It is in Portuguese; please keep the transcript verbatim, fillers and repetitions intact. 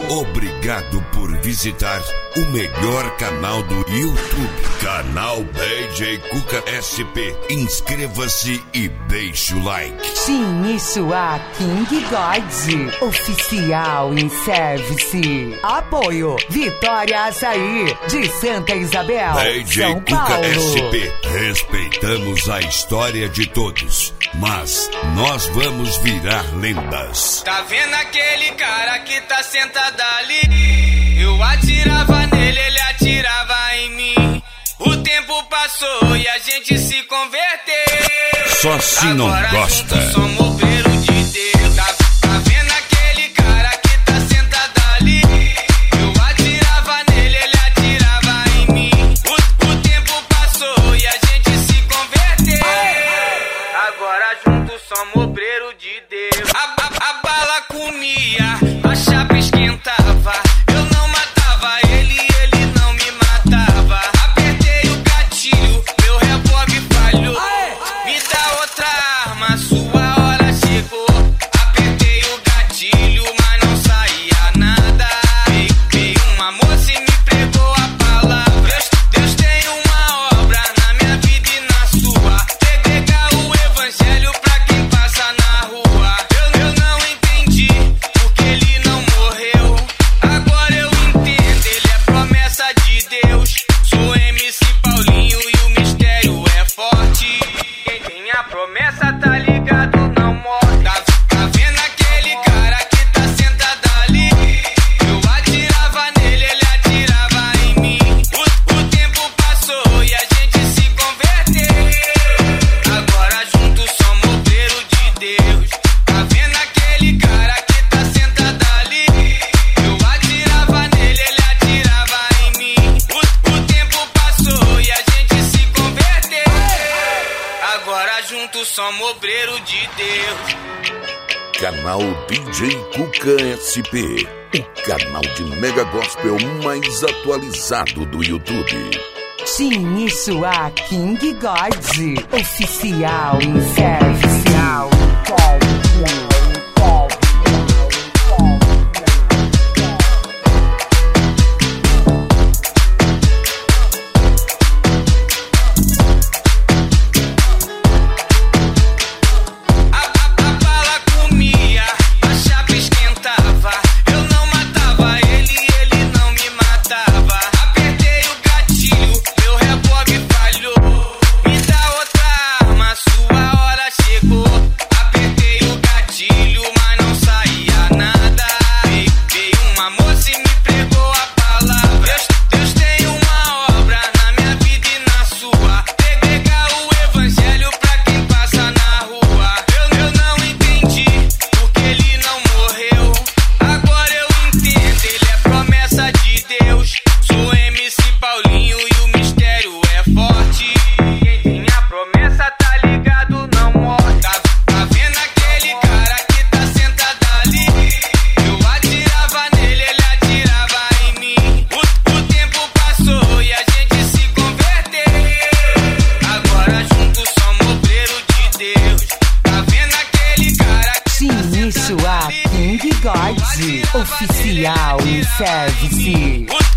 Obrigado por visitar o melhor canal do YouTube, canal B J Cuca S P. Inscreva-se e deixe o like. Sim, isso é King Gods, oficial em service. Apoio Vitória Açaí, de Santa Isabel, B J São Cuca Paulo. S P. Respeitamos a história de todos, mas nós vamos virar lendas. Tá vendo aquele cara que tá sentado ali? Eu atirava nele, ele atirava em mim. O tempo passou e a gente se converteu. Só se não Agora gosta. juntos somos obreiro de Deus. Tá, tá vendo aquele cara que tá sentado ali? Eu atirava nele, ele atirava em mim. O, o tempo passou e a gente se converteu. Agora juntos somos obreiro de Deus. A, a, a bala comia, a chapa esquentava. Eu não matava ele, ele não me matava. Apertei o gatilho, meu revólver falhou. Me dá outra arma, sua hora chegou. Apertei o gatilho, mas não saía nada. Veio, veio uma moça e me pregou a palavra. Deus, Deus tem uma obra na minha vida e na sua. Pregar o evangelho pra quem passa na rua. Eu, eu não entendi porque ele não morreu. Agora eu entendo, ele é promessa de Deus. Sou M C Paulinho e o mistério é forte. Quem tem a promessa tá ligado, não morre. Tá, tá vendo aquele cara que tá sentado ali? Eu atirava nele, ele atirava em mim. O, o tempo passou e a gente se converteu. Agora juntos somos obreiro de Deus. Tá vendo aquele cara que tá sentado ali? Eu atirava nele, ele atirava em mim. O, o tempo passou e a gente se converteu. Agora juntos somos obreiro de Deus. Canal D J Cuca S P, o canal de Mega Gospel mais atualizado do YouTube. Sim, isso é King Gods, oficial em service. A, a, a bala comia, a chapa esquentava. Eu não matava ele, ele não me matava. Apertei o gatilho, meu revólver falhou. Me dá outra arma, sua hora chegou. Apertei o gatilho, mas não saía nada. Veio, veio uma moça e me pregou a palavra. Deus, Deus tem uma obra na minha vida e na sua. Pregar o evangelho pra quem passa na rua. Eu, eu não entendi porque ele não morreu. Agora eu entendo, ele é promessa de Deus. Sou M C Paulinho e o mistério é forte. Quem tem a promessa tá ligado, não morre. Tá, tá vendo aquele cara que tá sentado ali? Eu atirava nele, ele atirava em mim. O, o tempo passou e a gente se converteu. Agora juntos somos obreiro de Deus. Tá vendo aquele cara que Sim, tá isso sentado é ali? King Gods, oficial em service. O,